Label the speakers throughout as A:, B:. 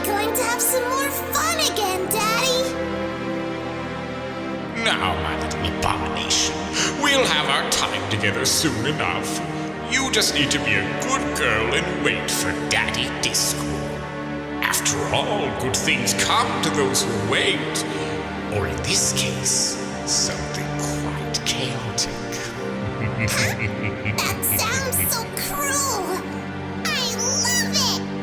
A: going to have some more fun again, Daddy?
B: Now, my little abomination, we'll have our time together soon enough. You just need to be a good girl and wait for Daddy Disco. After all, good things come to those who wait. Or in this case, something quite chaotic.
A: That sounds so cruel. I love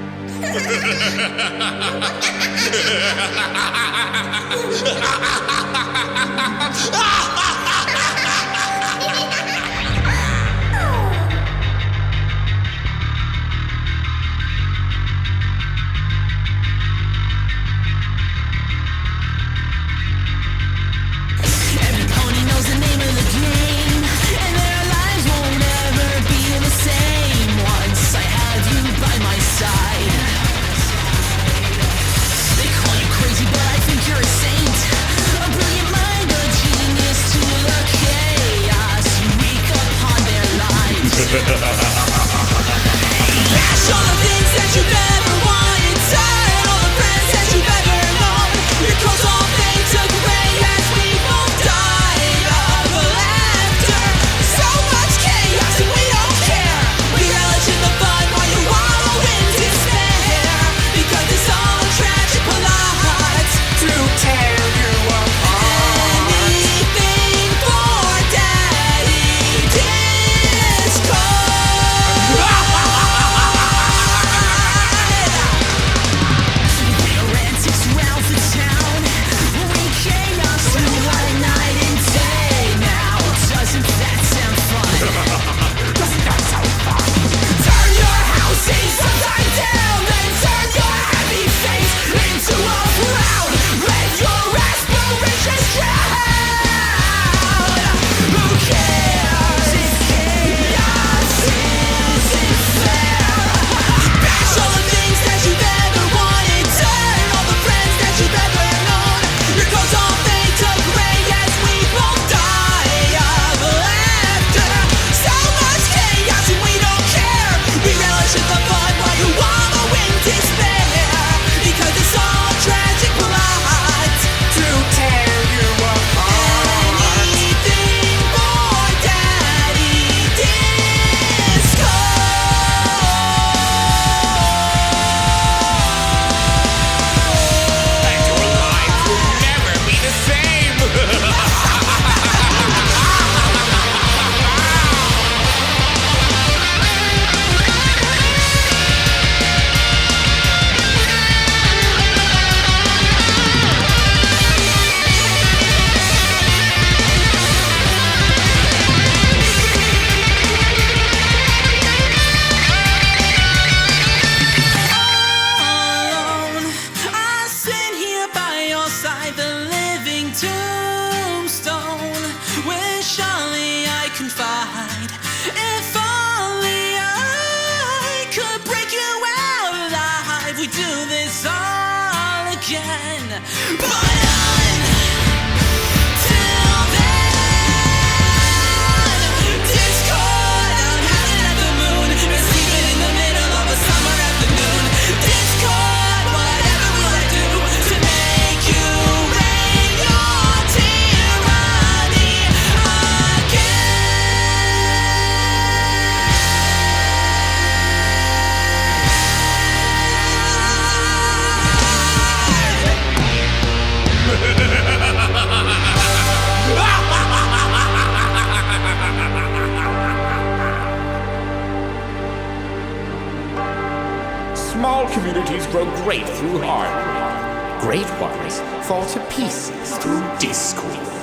C: Every pony knows the name of the game, and their lives won't ever be the same. Once I have you by my side. They call you crazy, but I think you're a saint. A brilliant mind, a genius to the chaos you wreak upon their lives. Bash all the things that you've ever wanted, turn all the friends that you've ever known. Your clothes all fade to gray as we both die of laughter. So much chaos and we don't care. We relish in the fun while you wallow in despair. Because it's all a tragic plot to tear you apart. Anything for Daddy Disco. Real antics round the town. We chaos through our night and day. Now, doesn't that sound fun? Doesn't that sound fun? Turn your houses upside down, then turn your happy face into a frown. Let your aspirations drown. Who cares if chaos isn't fair? Bash all the things that you've ever wanted, turn all the friends that you've ever known. Your clothes all fade to gray as we both die of laughter. So much chaos and we don't care. We relish in the fun while you wallow in despair. Because it's all a tragic plot to tear you apart. Anything for Daddy Disco.
B: And your life will never be the same.
C: Alone, I sit here by your side, the living tombstone. Wish only I confide. If only I could break you out alive, we do this all again. But until then, Discord, I'm howling at the moon, and sleeping in the middle of a summer afternoon. Discord, whatever will I do to make you reign your tyranny
D: Small communities grow great through harmony. Great ones fall to pieces through discord.